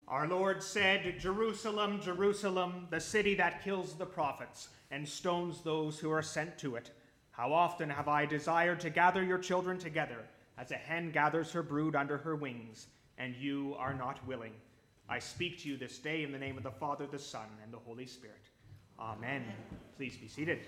Our Lord said, "Jerusalem, Jerusalem, the city that kills the prophets and stones those who are sent to it. How often have I desired to gather your children together, as a hen gathers her brood under her wings, and you are not willing. I speak to you this day in the name of the Father, the Son, and the Holy Spirit. Amen." Please be seated.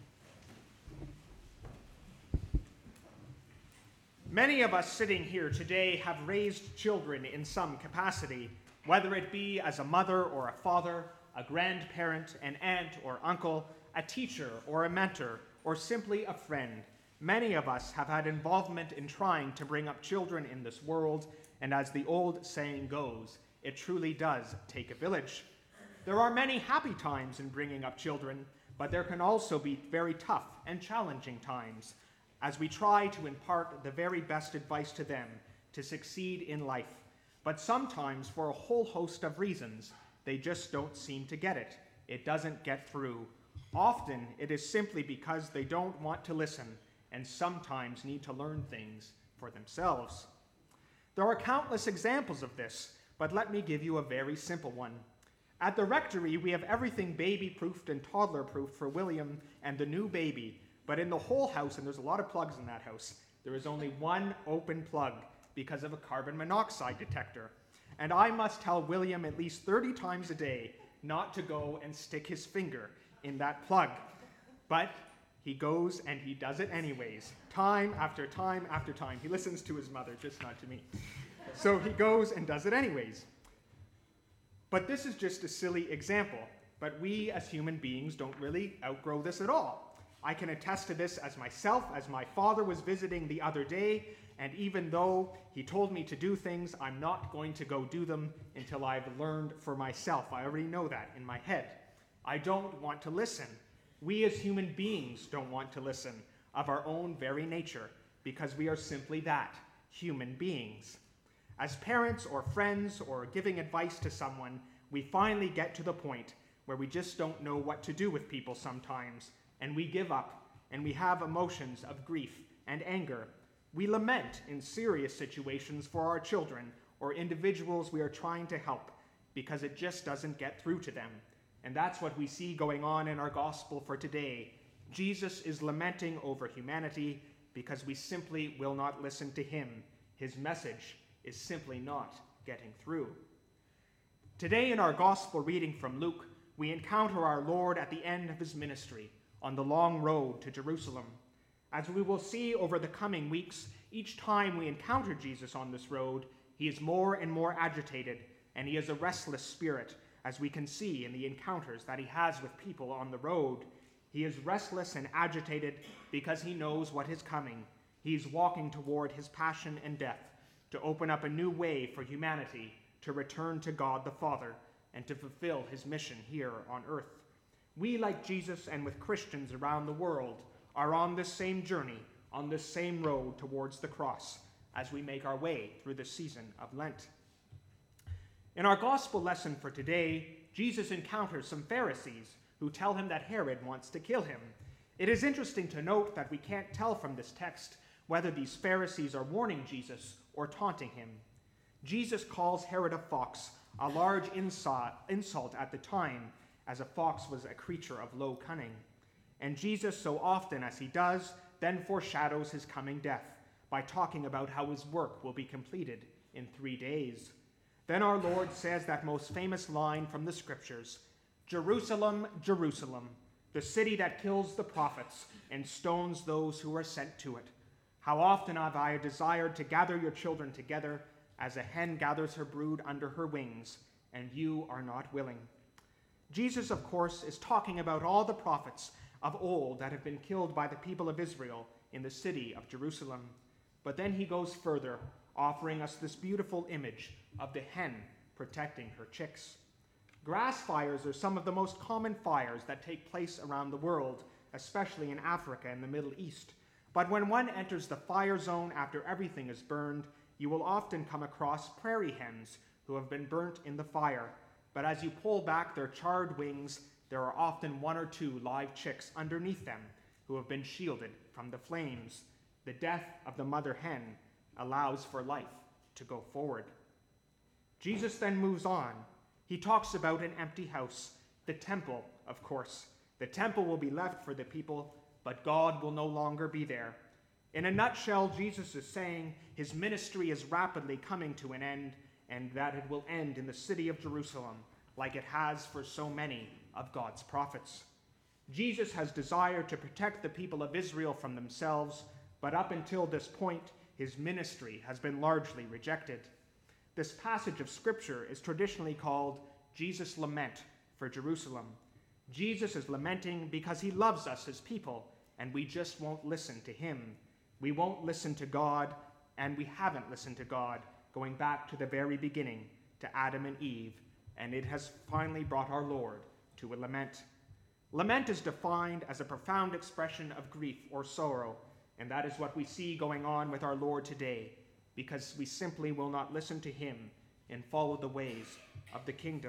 Many of us sitting here today have raised children in some capacity, whether it be as a mother or a father, a grandparent, an aunt or uncle, a teacher or a mentor, or simply a friend. Many of us have had involvement in trying to bring up children in this world, and as the old saying goes, it truly does take a village. There are many happy times in bringing up children, but there can also be very tough and challenging times as we try to impart the very best advice to them to succeed in life. But sometimes, for a whole host of reasons, they just don't seem to get it. It doesn't get through. Often, it is simply because they don't want to listen and sometimes need to learn things for themselves. There are countless examples of this, but let me give you a very simple one. At the rectory, we have everything baby-proofed and toddler-proofed for William and the new baby, but in the whole house, and there's a lot of plugs in that house, there is only one open plug because of a carbon monoxide detector. And I must tell William at least 30 times a day not to go and stick his finger in that plug. But he goes and he does it anyways, time after time after time. He listens to his mother, just not to me. So he goes and does it anyways. But this is just a silly example. But we as human beings don't really outgrow this at all. I can attest to this as myself, as my father was visiting the other day, and even though he told me to do things, I'm not going to go do them until I've learned for myself. I already know that in my head. I don't want to listen. We as human beings don't want to listen of our own very nature because we are simply that, human beings. As parents or friends or giving advice to someone, we finally get to the point where we just don't know what to do with people sometimes, and we give up, and we have emotions of grief and anger. We lament in serious situations for our children or individuals we are trying to help because it just doesn't get through to them. And that's what we see going on in our gospel for today. Jesus is lamenting over humanity because we simply will not listen to him. His message is simply not getting through. Today in our gospel reading from Luke, we encounter our Lord at the end of his ministry on the long road to Jerusalem. As we will see over the coming weeks, each time we encounter Jesus on this road, he is more and more agitated, and he has a restless spirit, as we can see in the encounters that he has with people on the road. He is restless and agitated because he knows what is coming. He is walking toward his passion and death to open up a new way for humanity to return to God the Father and to fulfill his mission here on earth. We, like Jesus and with Christians around the world, are on this same journey, on this same road towards the cross, as we make our way through the season of Lent. In our gospel lesson for today, Jesus encounters some Pharisees who tell him that Herod wants to kill him. It is interesting to note that we can't tell from this text whether these Pharisees are warning Jesus or taunting him. Jesus calls Herod a fox, a large insult at the time, as a fox was a creature of low cunning. And Jesus, so often as he does, then foreshadows his coming death by talking about how his work will be completed in 3 days. Then our Lord says that most famous line from the scriptures, "Jerusalem, Jerusalem, the city that kills the prophets and stones those who are sent to it. How often have I desired to gather your children together as a hen gathers her brood under her wings, and you are not willing." Jesus, of course, is talking about all the prophets of old that have been killed by the people of Israel in the city of Jerusalem. But then he goes further, offering us this beautiful image of the hen protecting her chicks. Grass fires are some of the most common fires that take place around the world, especially in Africa and the Middle East. But when one enters the fire zone after everything is burned, you will often come across prairie hens who have been burnt in the fire. But as you pull back their charred wings, there are often 1 or 2 live chicks underneath them who have been shielded from the flames. The death of the mother hen allows for life to go forward. Jesus then moves on. He talks about an empty house, the temple, of course. The temple will be left for the people, but God will no longer be there. In a nutshell, Jesus is saying his ministry is rapidly coming to an end, and that it will end in the city of Jerusalem, like it has for so many of God's prophets. Jesus has desired to protect the people of Israel from themselves, but up until this point, his ministry has been largely rejected. This passage of Scripture is traditionally called Jesus' lament for Jerusalem. Jesus is lamenting because he loves us as people, and we just won't listen to him. We won't listen to God, and we haven't listened to God, going back to the very beginning, to Adam and Eve, and it has finally brought our Lord to a lament. Lament is defined as a profound expression of grief or sorrow, and that is what we see going on with our Lord today, because we simply will not listen to him and follow the ways of the kingdom.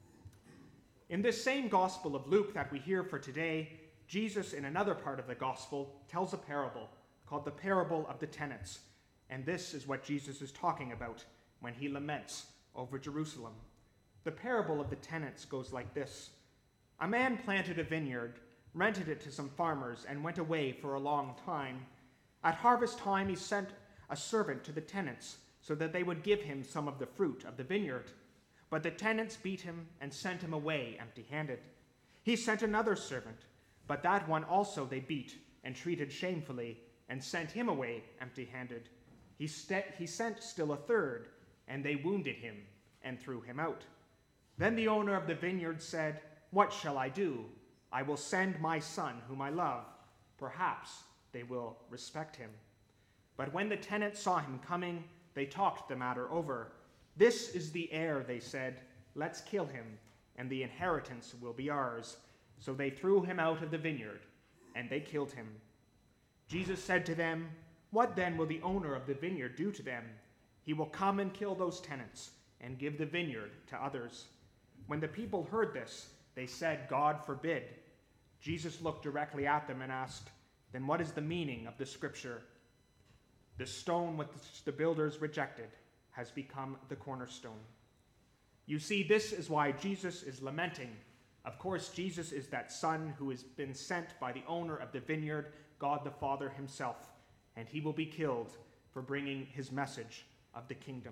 In this same Gospel of Luke that we hear for today, Jesus, in another part of the Gospel, tells a parable called the parable of the tenants, and this is what Jesus is talking about when he laments over Jerusalem. The parable of the tenants goes like this. A man planted a vineyard, rented it to some farmers, and went away for a long time. At harvest time, he sent a servant to the tenants so that they would give him some of the fruit of the vineyard. But the tenants beat him and sent him away empty-handed. He sent another servant, but that one also they beat and treated shamefully and sent him away empty-handed. He sent still a third, and they wounded him and threw him out. Then the owner of the vineyard said, "What shall I do? I will send my son whom I love. Perhaps they will respect him." But when the tenants saw him coming, they talked the matter over. "This is the heir," they said. "Let's kill him, and the inheritance will be ours." So they threw him out of the vineyard, and they killed him. Jesus said to them, "What then will the owner of the vineyard do to them? He will come and kill those tenants and give the vineyard to others." When the people heard this, they said, "God forbid." Jesus looked directly at them and asked, "Then what is the meaning of the scripture? The stone which the builders rejected has become the cornerstone." You see, this is why Jesus is lamenting. Of course, Jesus is that son who has been sent by the owner of the vineyard, God the Father himself, and he will be killed for bringing his message of the kingdom.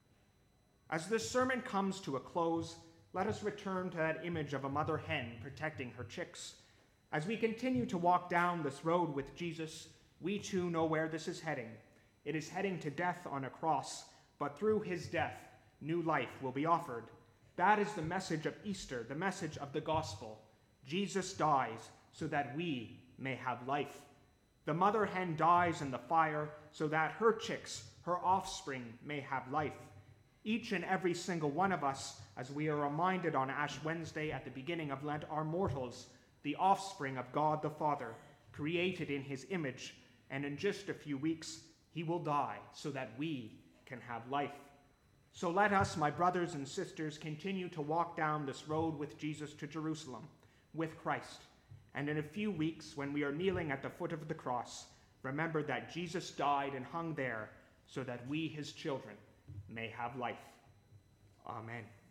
As this sermon comes to a close, let us return to that image of a mother hen protecting her chicks. As we continue to walk down this road with Jesus, we too know where this is heading. It is heading to death on a cross, but through his death, new life will be offered. That is the message of Easter, the message of the gospel. Jesus dies so that we may have life. The mother hen dies in the fire so that her chicks, her offspring, may have life. Each and every single one of us, as we are reminded on Ash Wednesday at the beginning of Lent, are mortals, the offspring of God the Father, created in his image, and in just a few weeks, he will die so that we can have life. So let us, my brothers and sisters, continue to walk down this road with Jesus to Jerusalem, with Christ. And in a few weeks, when we are kneeling at the foot of the cross, remember that Jesus died and hung there so that we, his children, may have life. Amen.